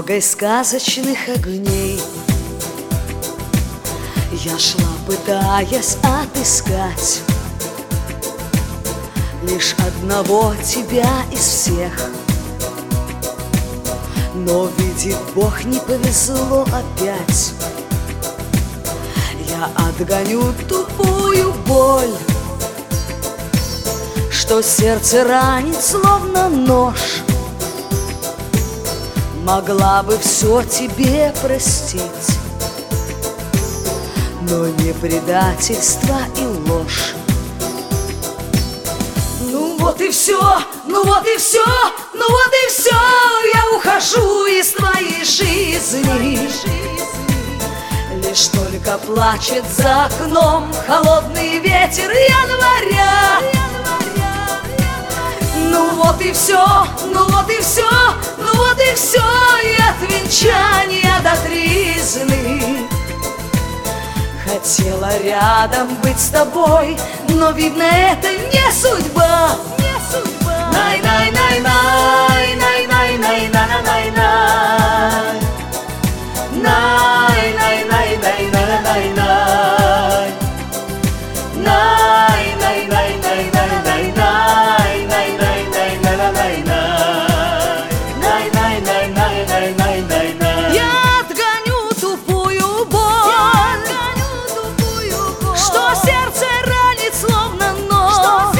дорогой сказочных огней. Я шла, пытаясь отыскать лишь одного тебя из всех. Но, видит Бог, не повезло опять. Я отгоню тупую боль, что сердце ранит, словно нож. Могла бы все тебе простить, но не предательство и ложь. Ну вот и все, ну вот и все, ну вот и все. Я ухожу из твоей жизни. Лишь только плачет за окном холодный ветер января. Ну вот и все, ну вот и все, ну вот и все. И от венчания до тризны. Хотела рядом быть с тобой, но, видно, это не судьба. Най-най-най-най, най-най-най-най-най-най-най. Най-най-най-най-най-най-най. Най-най-най-най-най-най-най-най-най-най-най-най. Я отгоню тупую боль, что сердце ранит, словно нож.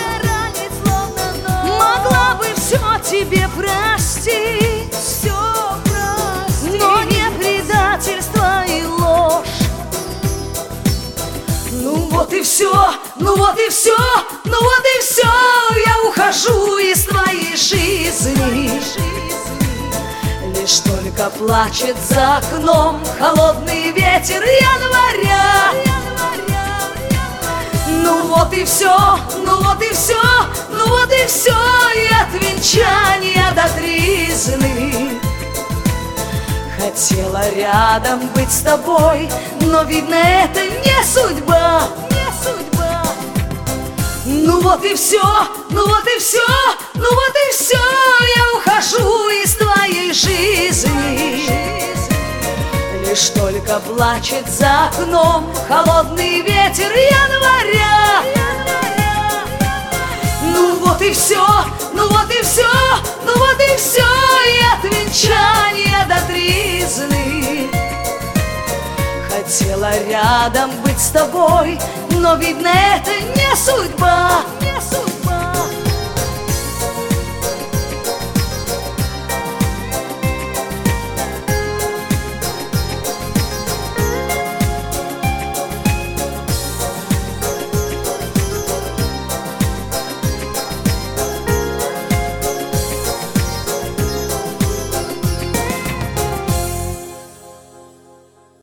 Могла бы все тебе простить, но не предательство и ложь. Ну вот и все, ну вот и все, ну вот и все. Я ухожу из твоей жизни. Лишь только плачет за окном холодный ветер января. Ну вот и все, ну вот и все, ну вот и все. И от венчания до тризны. Хотела рядом быть с тобой, но, видно, это не судьба. Ну вот и все, ну вот и все, ну вот и все. Я ухожу из твоей жизни. Лишь только плачет за окном холодный ветер января. Ну вот и все, ну вот и все, ну вот и все. И от венчания до тризны. Хотела рядом быть с тобой, но, видно, это не судьба.